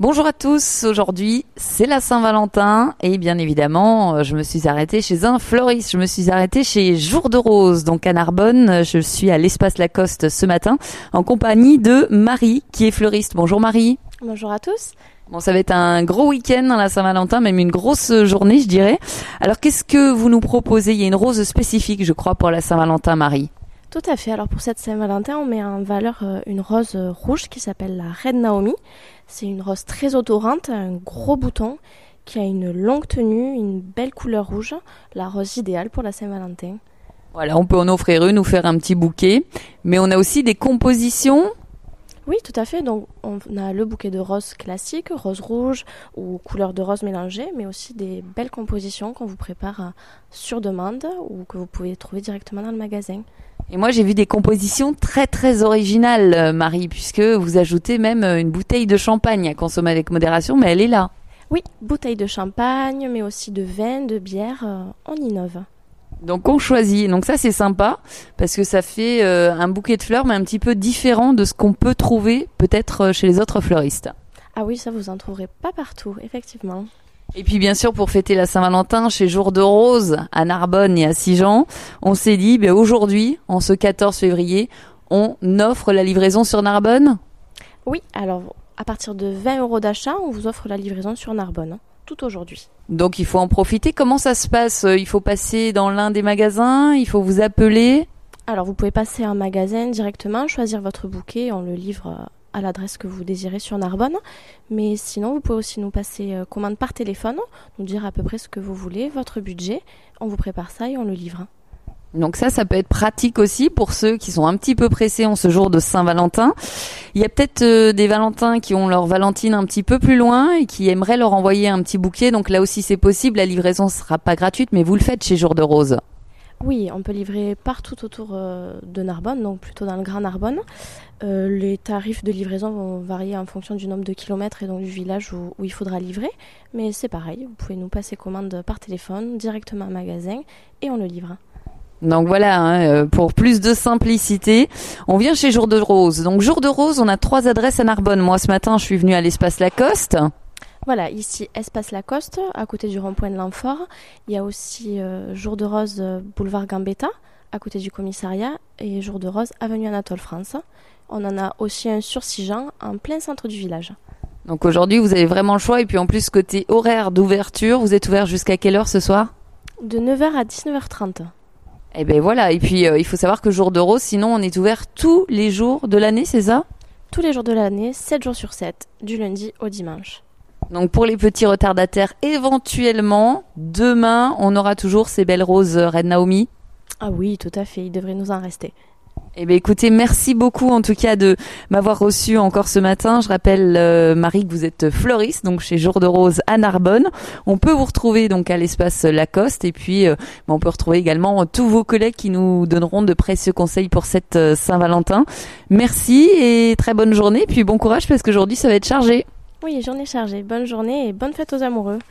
Bonjour à tous, aujourd'hui c'est la Saint-Valentin et bien évidemment je me suis arrêtée chez un fleuriste, je me suis arrêtée chez Jour de Rose, donc à Narbonne. Je suis à l'Espace Lacoste ce matin en compagnie de Marie qui est fleuriste. Bonjour Marie. Bonjour à tous. Bon, ça va être un gros week-end la Saint-Valentin, même une grosse journée je dirais. Alors qu'est-ce que vous nous proposez? Il y a une rose spécifique je crois pour la Saint-Valentin, Marie. Tout à fait. Alors pour cette Saint-Valentin, on met en valeur une rose rouge qui s'appelle la Reine Naomi. C'est une rose très odorante, un gros bouton, qui a une longue tenue, une belle couleur rouge. La rose idéale pour la Saint-Valentin. Voilà, on peut en offrir une ou faire un petit bouquet. Mais on a aussi des compositions. Oui, tout à fait. Donc, on a le bouquet de roses classique, rose rouge ou couleur de rose mélangée, mais aussi des belles compositions qu'on vous prépare sur demande ou que vous pouvez trouver directement dans le magasin. Et moi, j'ai vu des compositions très très originales, Marie, puisque vous ajoutez même une bouteille de champagne à consommer avec modération, mais elle est là. Oui, bouteille de champagne, mais aussi de vin, de bière, on innove. Donc on choisit. Donc ça c'est sympa parce que ça fait un bouquet de fleurs mais un petit peu différent de ce qu'on peut trouver peut-être chez les autres fleuristes. Ah oui, ça vous en trouverez pas partout, effectivement. Et puis bien sûr pour fêter la Saint-Valentin chez Jour de Rose à Narbonne et à Sigean, on s'est dit aujourd'hui, en ce 14 février, on offre la livraison sur Narbonne. Oui, alors à partir de 20 € d'achat, on vous offre la livraison sur Narbonne, tout aujourd'hui. Donc il faut en profiter. Comment ça se passe? Il faut passer dans l'un des magasins? Il faut vous appeler? Alors vous pouvez passer en magasin directement, choisir votre bouquet, on le livre à l'adresse que vous désirez sur Narbonne. Mais sinon, vous pouvez aussi nous passer commande par téléphone, nous dire à peu près ce que vous voulez, votre budget. On vous prépare ça et on le livre. Donc ça peut être pratique aussi pour ceux qui sont un petit peu pressés en ce jour de Saint-Valentin. Il y a peut-être des Valentins qui ont leur Valentine un petit peu plus loin et qui aimeraient leur envoyer un petit bouquet. Donc là aussi c'est possible, la livraison ne sera pas gratuite, mais vous le faites chez Jour de Rose. Oui, on peut livrer partout autour de Narbonne, donc plutôt dans le Grand Narbonne. Les tarifs de livraison vont varier en fonction du nombre de kilomètres et donc du village où il faudra livrer. Mais c'est pareil, vous pouvez nous passer commande par téléphone, directement au magasin et on le livre. Donc voilà, pour plus de simplicité, on vient chez Jour de Rose. Donc Jour de Rose, on a 3 adresses à Narbonne. Moi ce matin, je suis venue à l'Espace Lacoste. Voilà, ici Espace Lacoste, à côté du rond-point de l'Amphore. Il y a aussi Jour de Rose, boulevard Gambetta, à côté du commissariat, et Jour de Rose, avenue Anatole France. On en a aussi un sur Sigean, en plein centre du village. Donc aujourd'hui, vous avez vraiment le choix. Et puis en plus, côté horaire d'ouverture, vous êtes ouvert jusqu'à quelle heure ce soir? De 9h à 19h30. Eh ben voilà, et puis il faut savoir que Jour de Rose, sinon on est ouvert tous les jours de l'année, c'est ça? Tous les jours de l'année, 7 jours sur 7, du lundi au dimanche. Donc pour les petits retardataires, éventuellement, demain, on aura toujours ces belles roses Reine Naomi. Ah oui, tout à fait, il devrait nous en rester. Eh bien écoutez, merci beaucoup en tout cas de m'avoir reçu encore ce matin. Je rappelle Marie que vous êtes fleuriste donc chez Jour de Rose à Narbonne. On peut vous retrouver donc à l'Espace Lacoste et puis on peut retrouver également tous vos collègues qui nous donneront de précieux conseils pour cette Saint-Valentin. Merci et très bonne journée puis bon courage parce qu'aujourd'hui ça va être chargé. Oui, journée chargée. Bonne journée et bonne fête aux amoureux.